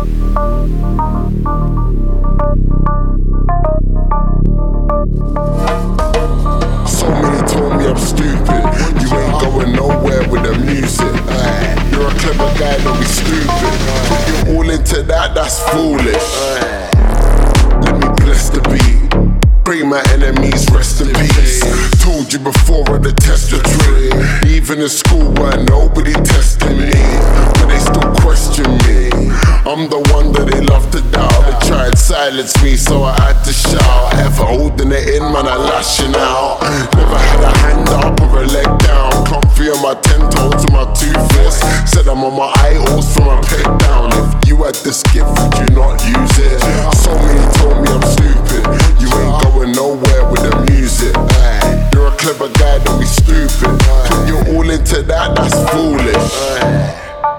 So many told me I'm stupid. You ain't going nowhere with the music. You're a clever guy, don't be stupid. Put you all into that, that's foolish. Let me bless the beat. Pray my enemies rest in peace. Told you before I detest the trick. Even in school where nobody testing me, but they still question me. I'm the one that they love to doubt. They tried silence me, so I had to shout. Ever holding it in, man, I lashing out. Never had a hand up or a leg down. Comfy on my 10 toes to my 2 fists. Said I'm on my eye-holes from my peg down. If you had this gift, would you not use it? So many told me I'm stupid. You ain't going nowhere with the music. You're a clever guy, don't be stupid. Put you all into that, that's foolish.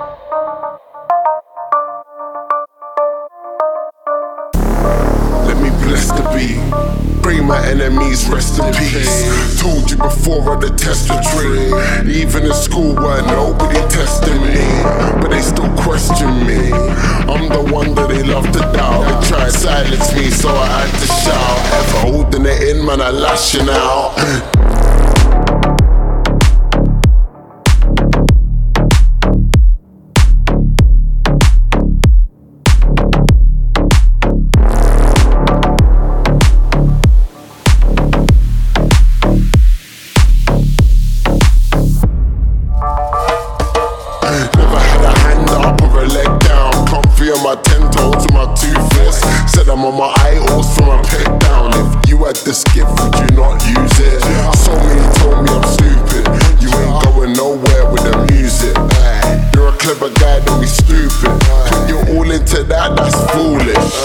Let me bless the beat. Pray my enemies rest in peace. Told you before I detest the trick. Even in school where nobody testing me, but they still question me. I'm the one that they love to doubt. They try to silence me, so I had to shout. Ever holding it in, man, I lashing out. Never had a hand up or a leg down. Comfy on my 10 toes to my 2 fists. Said I'm on my eye-holes from my peg down. If you had this gift, would you not use it? So many told me I'm stupid. You ain't going nowhere with the music. You're a clever guy, don't be stupid. Put you all into that, that's foolish.